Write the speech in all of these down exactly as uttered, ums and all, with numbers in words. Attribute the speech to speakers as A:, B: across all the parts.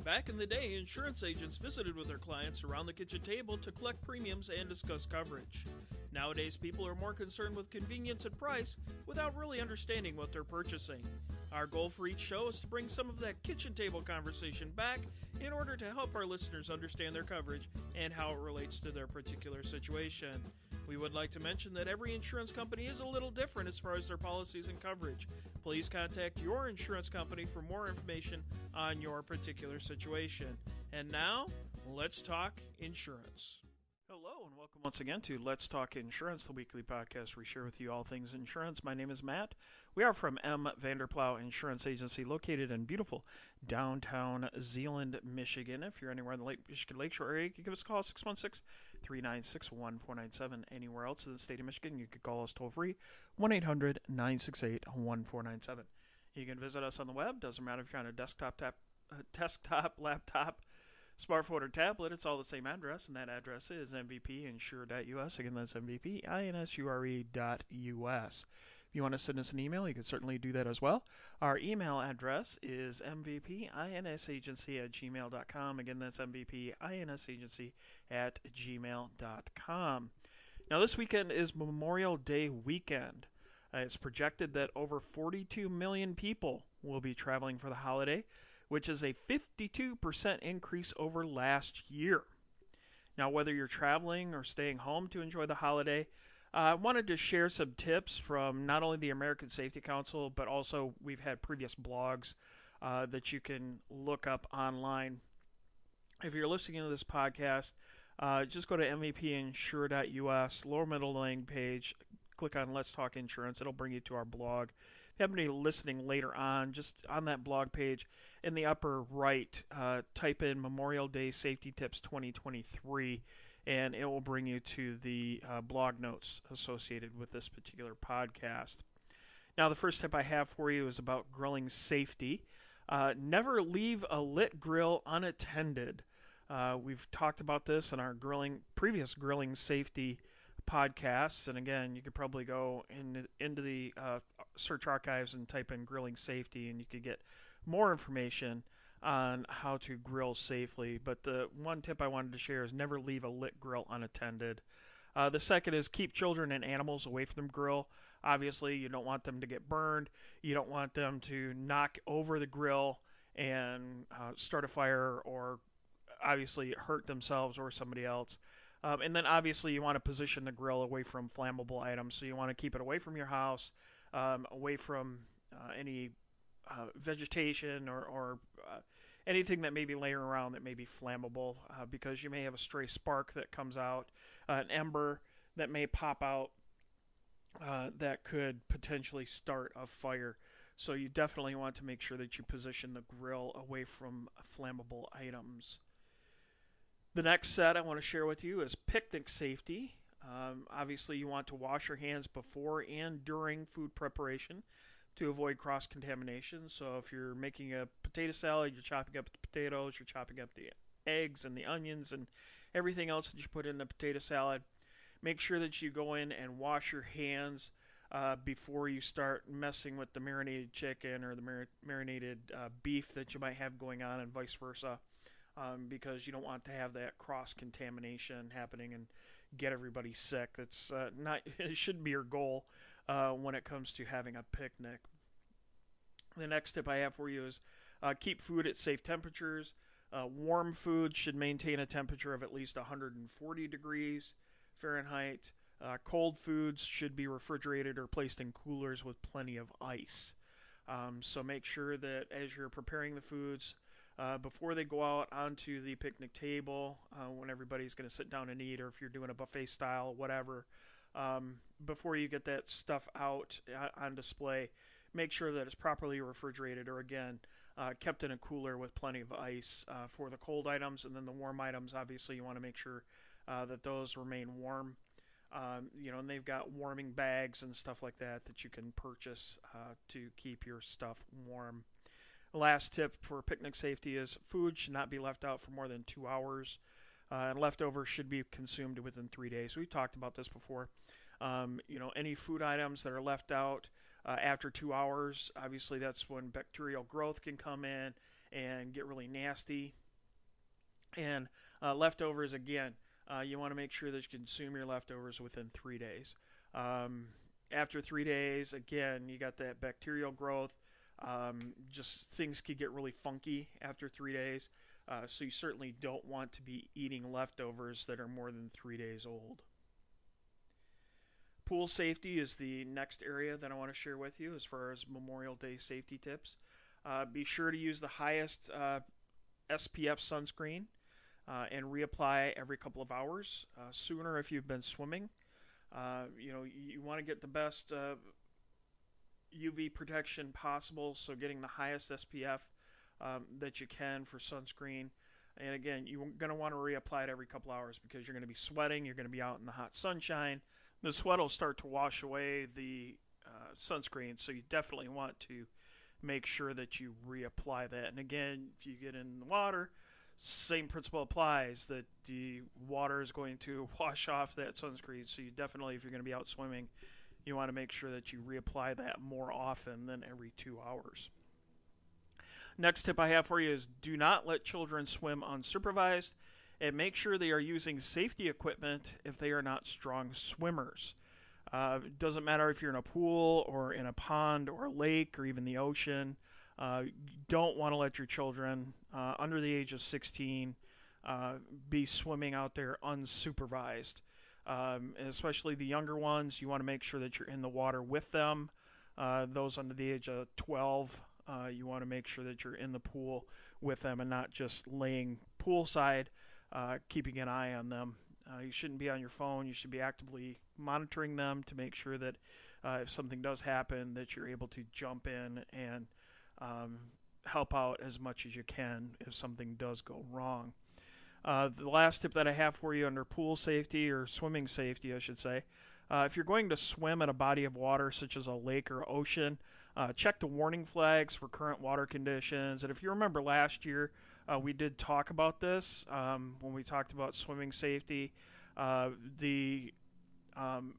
A: Back in the day, insurance agents visited with their clients around the kitchen table to collect premiums and discuss coverage. Nowadays, people are more concerned with convenience and price without really understanding what they're purchasing. Our goal for each show is to bring some of that kitchen table conversation back in order to help our listeners understand their coverage and how it relates to their particular situation. We would like to mention that every insurance company is a little different as far as their policies and coverage. Please contact your insurance company for more information on your particular situation. And now, let's talk insurance. Hello and welcome once again to Let's Talk Insurance, the weekly podcast where we share with you all things insurance. My name is Matt. We are from M. Vanderplow Insurance Agency, located in beautiful downtown Zeeland, Michigan. If you're anywhere in the Lake Michigan Lakeshore area, you can give us a call, six one six, three nine six, one four nine seven. Anywhere else in the state of Michigan, you can call us toll-free, one eight hundred, nine six eight, one four nine seven. You can visit us on the web. Doesn't matter if you're on a desktop, tap, uh, desktop laptop, smartphone or tablet, it's all the same address, and that address is m v p insure dot u s. Again, that's m v p insure dot u s. If you want to send us an email, you can certainly do that as well. Our email address is m v p insagency at gmail dot com. Again, that's m v p insagency at gmail dot com. Now, this weekend is Memorial Day weekend. Uh, it's projected that over forty-two million people will be traveling for the holiday, which is a fifty-two percent increase over last year. Now, whether you're traveling or staying home to enjoy the holiday, uh, I wanted to share some tips from not only the American Safety Council, but also we've had previous blogs uh, that you can look up online. If you're listening to this podcast, uh, just go to m v p insure dot u s, lower middle lane page, click on Let's Talk Insurance. It'll bring you to our blog. If you happen to be listening later on, just on that blog page, in the upper right, uh, type in Memorial Day Safety Tips twenty twenty-three, and it will bring you to the uh, blog notes associated with this particular podcast. Now, the first tip I have for you is about grilling safety. Uh, never leave a lit grill unattended. Uh, we've talked about this in our grilling previous grilling safety podcasts, and again, you could probably go in, into the uh, search archives and type in grilling safety, and you could get more information on how to grill safely. But the one tip I wanted to share is never leave a lit grill unattended. Uh, the second is keep children and animals away from the grill. Obviously, you don't want them to get burned. You don't want them to knock over the grill and uh, start a fire or obviously hurt themselves or somebody else. Um, and then obviously you want to position the grill away from flammable items. So you want to keep it away from your house, um, away from uh, any uh, vegetation or, or uh, anything that may be laying around that may be flammable, uh, because you may have a stray spark that comes out, uh, an ember that may pop out uh, that could potentially start a fire. So you definitely want to make sure that you position the grill away from flammable items. The next set I want to share with you is picnic safety. Um, obviously, you want to wash your hands before and during food preparation to avoid cross-contamination. So if you're making a potato salad, you're chopping up the potatoes, you're chopping up the eggs and the onions and everything else that you put in the potato salad, make sure that you go in and wash your hands uh, before you start messing with the marinated chicken or the mar- marinated uh, beef that you might have going on, and vice versa. Um, because you don't want to have that cross-contamination happening and get everybody sick. That's uh, not. It shouldn't be your goal uh, when it comes to having a picnic. The next tip I have for you is uh, keep food at safe temperatures. Uh, warm food should maintain a temperature of at least one hundred forty degrees Fahrenheit. Uh, cold foods should be refrigerated or placed in coolers with plenty of ice. Um, so make sure that as you're preparing the foods, Uh, before they go out onto the picnic table, uh, when everybody's going to sit down and eat, or if you're doing a buffet style, whatever, um, before you get that stuff out uh, on display, make sure that it's properly refrigerated, or again, uh, kept in a cooler with plenty of ice uh, for the cold items. And then the warm items, obviously, you want to make sure uh, that those remain warm. Um, you know, and they've got warming bags and stuff like that that you can purchase uh, to keep your stuff warm. The last tip for picnic safety is food should not be left out for more than two hours, uh, and leftovers should be consumed within three days. We've talked about this before. Um, you know, any food items that are left out uh, after two hours, obviously that's when bacterial growth can come in, and get really nasty. And uh, leftovers, again, uh, you want to make sure that you consume your leftovers within three days. Um, after three days, again, you got that bacterial growth. Um, just things could get really funky after three days. Uh, so you certainly don't want to be eating leftovers that are more than three days old. Pool safety is the next area that I want to share with you as far as Memorial Day safety tips. Uh, be sure to use the highest uh, S P F sunscreen uh, and reapply every couple of hours. Uh, sooner if you've been swimming. Uh, you know, you want to get the best uh, U V protection possible, so getting the highest S P F um, that you can for sunscreen. And again, you're going to want to reapply it every couple hours because you're going to be sweating, you're going to be out in the hot sunshine. The sweat will start to wash away the uh, sunscreen, so you definitely want to make sure that you reapply that. And again, if you get in the water, same principle applies, that the water is going to wash off that sunscreen. So you definitely, if you're going to be out swimming, you want to make sure that you reapply that more often than every two hours. Next tip I have for you is do not let children swim unsupervised, and make sure they are using safety equipment if they are not strong swimmers. Uh, it doesn't matter if you're in a pool or in a pond or a lake or even the ocean. Uh, you don't want to let your children uh, under the age of sixteen uh, be swimming out there unsupervised. Um, and especially the younger ones, you want to make sure that you're in the water with them. Uh, those under the age of twelve, uh, you want to make sure that you're in the pool with them and not just laying poolside, uh, keeping an eye on them. Uh, you shouldn't be on your phone. You should be actively monitoring them to make sure that uh, if something does happen, that you're able to jump in and um, help out as much as you can if something does go wrong. Uh, the last tip that I have for you under pool safety, or swimming safety, I should say, uh, if you're going to swim at a body of water such as a lake or ocean, uh, check the warning flags for current water conditions. And if you remember last year, uh, we did talk about this um, when we talked about swimming safety. Uh, the um,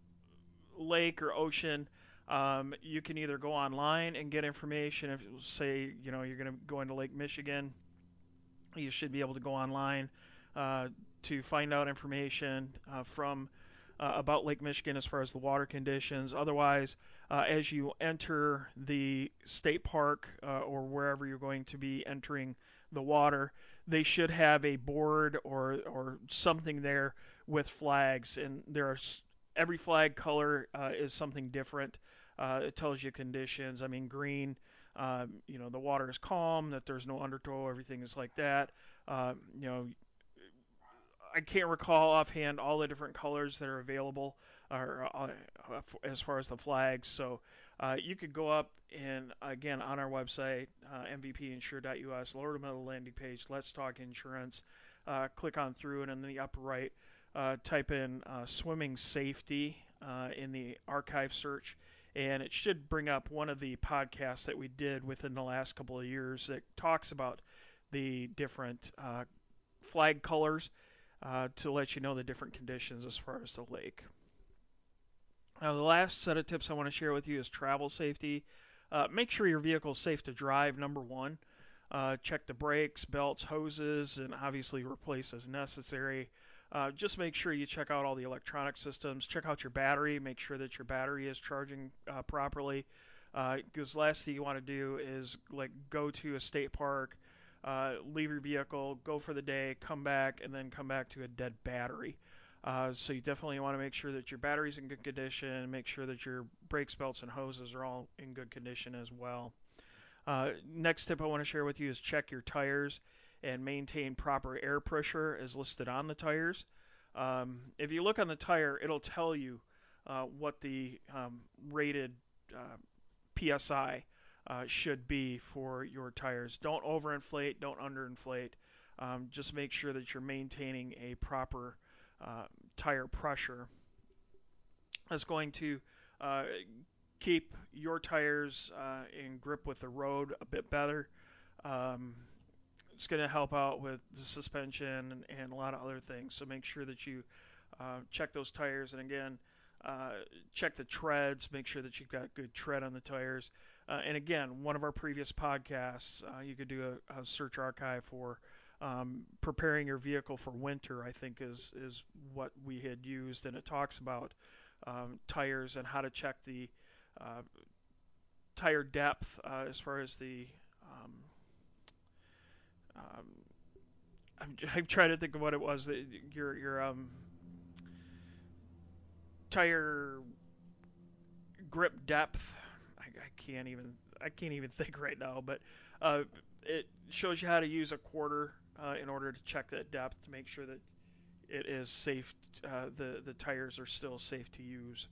A: lake or ocean, um, you can either go online and get information. If say you know you're going to go into Lake Michigan, you should be able to go online uh, to find out information uh, from uh, about Lake Michigan as far as the water conditions. Otherwise, uh, as you enter the state park uh, or wherever you're going to be entering the water, they should have a board or or something there with flags, and there are every flag color uh, is something different. Uh, it tells you conditions. I mean, green. Um, you know, the water is calm, that there's no undertow, everything is like that. Um, you know, I can't recall offhand all the different colors that are available or, uh, as far as the flags. So uh, you could go up and, again, on our website, uh, M V P insure dot U S, lower to middle landing page, Let's Talk Insurance. Uh, click on through, and in the upper right, uh, type in uh, swimming safety uh, in the archive search. And it should bring up one of the podcasts that we did within the last couple of years that talks about the different uh, flag colors uh, to let you know the different conditions as far as the lake. Now, the last set of tips I want to share with you is travel safety. Uh, make sure your vehicle is safe to drive, number one. Uh, check the brakes, belts, hoses, and obviously replace as necessary. Uh, just make sure you check out all the electronic systems. Check out your battery. Make sure that your battery is charging uh, properly. Because uh, last thing you want to do is like go to a state park, uh, leave your vehicle, go for the day, come back, and then come back to a dead battery. Uh, so you definitely want to make sure that your battery's in good condition. Make sure that your brakes, belts, and hoses are all in good condition as well. Uh, next tip I want to share with you is check your tires and maintain proper air pressure as listed on the tires. Um, if you look on the tire, it'll tell you uh, what the um, rated uh, P S I uh, should be for your tires. Don't overinflate, don't underinflate. Um, just make sure that you're maintaining a proper uh, tire pressure. That's going to uh, keep your tires uh, in grip with the road a bit better. Um, It's going to help out with the suspension and, and a lot of other things. So make sure that you uh, check those tires. And again, uh, check the treads. Make sure that you've got good tread on the tires. Uh, and again, one of our previous podcasts, uh, you could do a, a search archive for um, preparing your vehicle for winter, I think is, is what we had used. And it talks about um, tires and how to check the uh, tire depth uh, as far as the... Um, um, I'm, I'm trying to think of what it was. Your, your um, tire grip depth. I, I can't even I can't even think right now, but uh, it shows you how to use a quarter uh, in order to check that depth to make sure that it is safe. Uh, the the tires are still safe to use.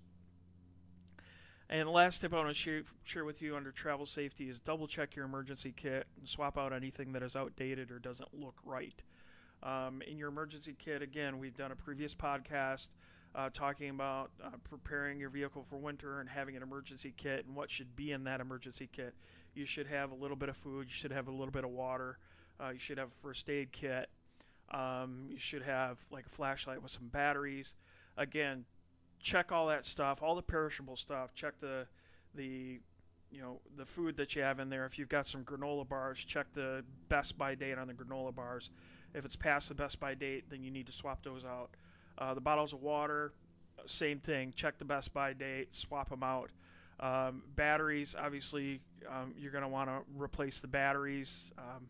A: And the last tip I want to share, share with you under travel safety is double check your emergency kit and swap out anything that is outdated or doesn't look right. Um, in your emergency kit, again, we've done a previous podcast uh, talking about uh, preparing your vehicle for winter and having an emergency kit and what should be in that emergency kit. You should have a little bit of food. You should have a little bit of water. Uh, you should have a first aid kit. Um, you should have like a flashlight with some batteries. Again, check all that stuff, all the perishable stuff. Check the the you know the food that you have in there. If you've got some granola bars, check the best by date on the granola bars. If it's past the best by date, then you need to swap those out. Uh, the bottles of water, same thing. Check the best by date, swap them out. Um, batteries, obviously, um, you're going to want to replace the batteries um,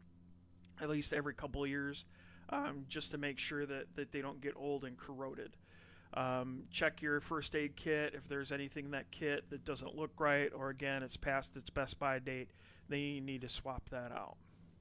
A: at least every couple of years, um, just to make sure that, that they don't get old and corroded. Um, check your first aid kit. If there's anything in that kit that doesn't look right, or again, it's past its best by date, then you need to swap that out.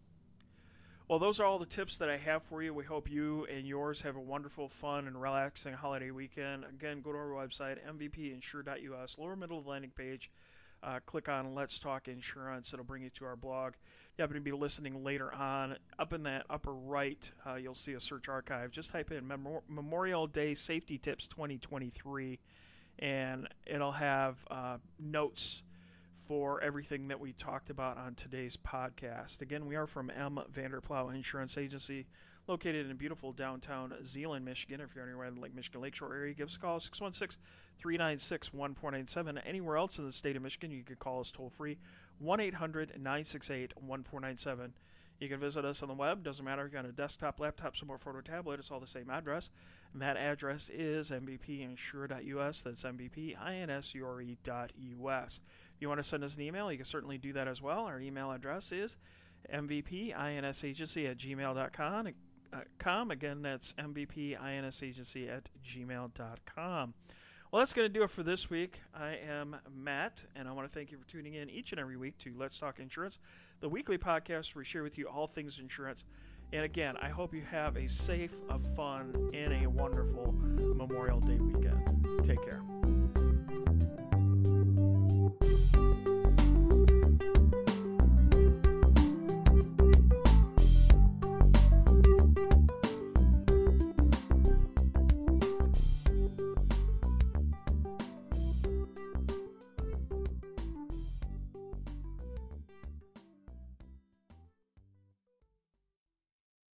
A: Well, those are all the tips that I have for you. We hope you and yours have a wonderful, fun, and relaxing holiday weekend. Again, go to our website, m v p insure dot u s, lower middle of the landing page. Uh, click on Let's Talk Insurance. It'll bring you to our blog. If you happen to be listening later on, up in that upper right, uh, you'll see a search archive. Just type in Mem- Memorial Day Safety Tips twenty twenty-three, and it'll have uh, notes for everything that we talked about on today's podcast. Again, we are from M. Vanderplow Insurance Agency, located in beautiful downtown Zeeland, Michigan. If you're anywhere in the Lake Michigan Lakeshore area, give us a call, six one six, three nine six, one four nine seven. Anywhere else in the state of Michigan, you can call us toll-free, one eight hundred, nine six eight, one four nine seven. You can visit us on the web. Doesn't matter if you're on a desktop, laptop, smart photo, tablet. It's all the same address. And that address is m v p insure dot u s. That's m v p insure dot u s. If you want to send us an email, you can certainly do that as well. Our email address is m v p insagency at gmail dot com. Uh, com. Again, that's m v p insagency at gmail dot com. Well, that's going to do it for this week. I am Matt, and I want to thank you for tuning in each and every week to Let's Talk Insurance, the weekly podcast where we share with you all things insurance. And again, I hope you have a safe, a fun, and a wonderful Memorial Day weekend. Take care.